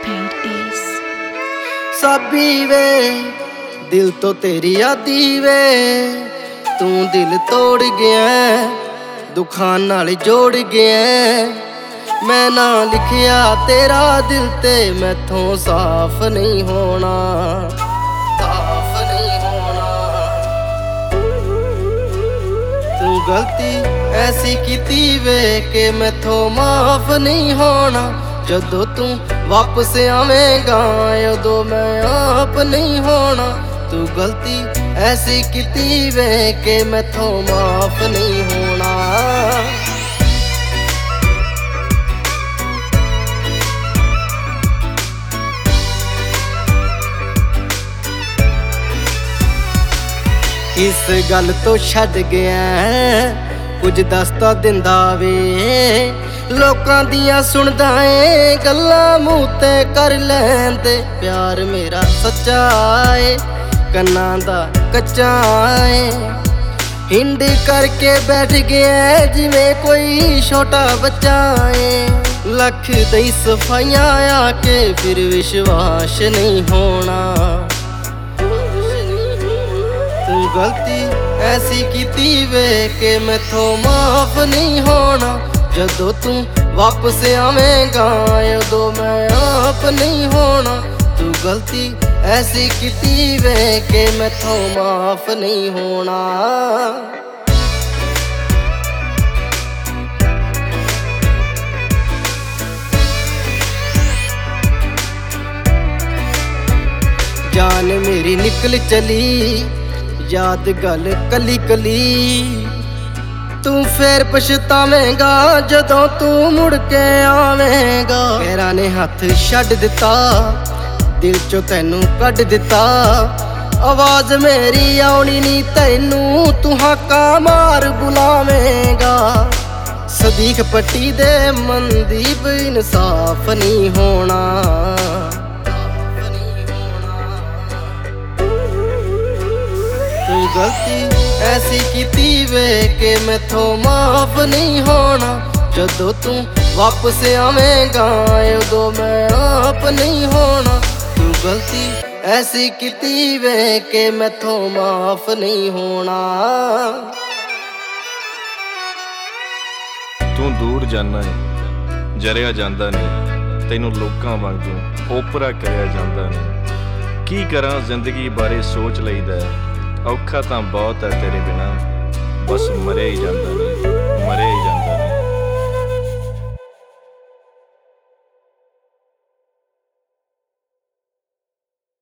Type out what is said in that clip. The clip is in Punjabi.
paint is ਸਾਬੀ ਵੇ ਦਿਲ ਤੋਂ ਤੇਰੀ ਆਦੀ ਵੇ ਤੂੰ ਦਿਲ ਤੋੜ ਗਿਆ ਦੁੱਖਾਂ ਨਾਲ ਜੋੜ ਗਿਆ ਮੈਂ ਨਾ ਲਿਖਿਆ ਤੇਰਾ ਦਿਲ ਤੇ ਮੈਥੋਂ ਸਾਫ਼ ਨਹੀਂ ਹੋਣਾ ਸਾਫ਼ ਨਹੀਂ ਹੋਣਾ ਤੂੰ ਗਲਤੀ ਐਸੀ ਕੀਤੀ ਵੇ ਕਿ ਮੈਥੋਂ ਮਾਫ਼ ਨਹੀਂ ਹੋਣਾ ਜਦੋਂ ਤੂੰ ਵਾਪਸ ਆਵੇਂਗਾ ਉਦੋਂ ਮੈਂ ਆਪ ਨਹੀਂ ਹੋਣਾ ਤੂੰ ਗਲਤੀ ਐਸੀ ਕੀਤੀ ਵੇ ਕਿ ਮੈਥੋਂ ਮਾਫ਼ ਨਹੀਂ ਹੋਣਾ ਕਿਸ ਗੱਲ ਤੋਂ ਛੱਡ ਗਿਆ ਕੁਝ ਦੱਸ ਤਾਂ ਦਿੰਦਾ ਵੇ ਲੋਕਾਂ ਦੀਆਂ ਸੁਣਦਾ ਏ ਗੱਲਾਂ ਮੂੰਹ ਤੇ ਕਰ ਲੈਂਦੇ ਪਿਆਰ ਮੇਰਾ ਸੱਚਾ ਏ ਕੰਨਾਂ ਦਾ ਕੱਚਾ ਏ ਹਿੰਡ ਕਰਕੇ ਬੈਠ ਗਿਆ ਜਿਵੇਂ ਕੋਈ ਛੋਟਾ ਬੱਚਾ ਏ ਲੱਖ ਦੀ ਸਫਾਈਆਂ ਆ ਕੇ ਫਿਰ ਵਿਸ਼ਵਾਸ ਨਹੀਂ ਹੋਣਾ ਤੂੰ ਗਲਤੀ ਐਸੀ ਕੀਤੀ ਵੇ ਕਿ ਮੈਥੋਂ ਮਾਫ਼ ਨਹੀਂ ਹੋਣਾ ਜਦੋਂ ਤੂੰ ਵਾਪਸ ਆਵੇਂਗਾ ਉਦੋਂ ਮੈਂ ਆਪ ਨਹੀਂ ਹੋਣਾ ਤੂੰ ਗਲਤੀ ਐਸੀ ਕੀਤੀ ਵੇ ਕਿ ਮੈਥੋਂ ਮਾਫ਼ ਨਹੀਂ ਹੋਣਾ ਜਾਨ ਮੇਰੀ ਨਿਕਲ ਚਲੀ ਯਾਦ ਗੱਲ ਕੱਲੀ ਕੱਲੀ ਤੂੰ ਫੇਰ ਪਛਤਾਵੇਂਗਾ ਜਦੋਂ ਤੂੰ ਮੁੜ ਕੇ ਆਵੇਂਗਾ ਪੈਰਾਂ ਨੇ ਹੱਥ ਛੱਡ ਦਿੱਤਾ ਦਿਲ ਚੋਂ ਤੈਨੂੰ ਕੱਢ ਦਿੱਤਾ ਆਵਾਜ਼ ਮੇਰੀ ਆਉਣੀ ਨਹੀਂ ਤੈਨੂੰ ਤੂੰ ਹਾਕਾਂ ਮਾਰ ਬੁਲਾਵੇਂਗਾ ਸਦੀਕ ਪੱਟੀ ਦੇ ਮਨਦੀਪ ਇਨਸਾਫ ਨਹੀਂ ਹੋਣਾ ਤੂੰ ਗਲਤੀ ਐਸੀ ਕੀਤੀ ਵੇ ਕਿ ਮੈਥੋਂ ਮਾਫ਼ ਨਹੀਂ ਹੋਣਾ ਜਦੋਂ ਤੂੰ ਵਾਪਸ ਆਵੇਂਗਾ ਉਦੋਂ ਮੈਂ ਆਪ ਨਹੀਂ ਹੋਣਾ ਤੂੰ ਗਲਤੀ ਐਸੀ ਕੀਤੀ ਵੇ ਕਿ ਮੈਥੋਂ ਮਾਫ਼ ਨਹੀਂ ਹੋਣਾ ਤੂੰ ਦੂਰ ਜਾਣਾ ਏ ਜਰਿਆ ਜਾਂਦਾ ਨਹੀਂ ਤੈਨੂੰ ਲੋਕਾਂ ਵਾਂਗੂ ਓਪਰਾ ਕਰਿਆ ਜਾਂਦਾ ਨਹੀਂ ਕੀ ਕਰਾਂ ਜ਼ਿੰਦਗੀ ਬਾਰੇ ਸੋਚ ਲਈਦਾ ਔਖਾ ਤਾਂ ਬਹੁਤ ਹੈ ਤੇਰੇ ਬਿਨਾ ਬਸ ਮਰਿਆ ਹੀ ਜਾਂਦਾ ਨਹੀਂ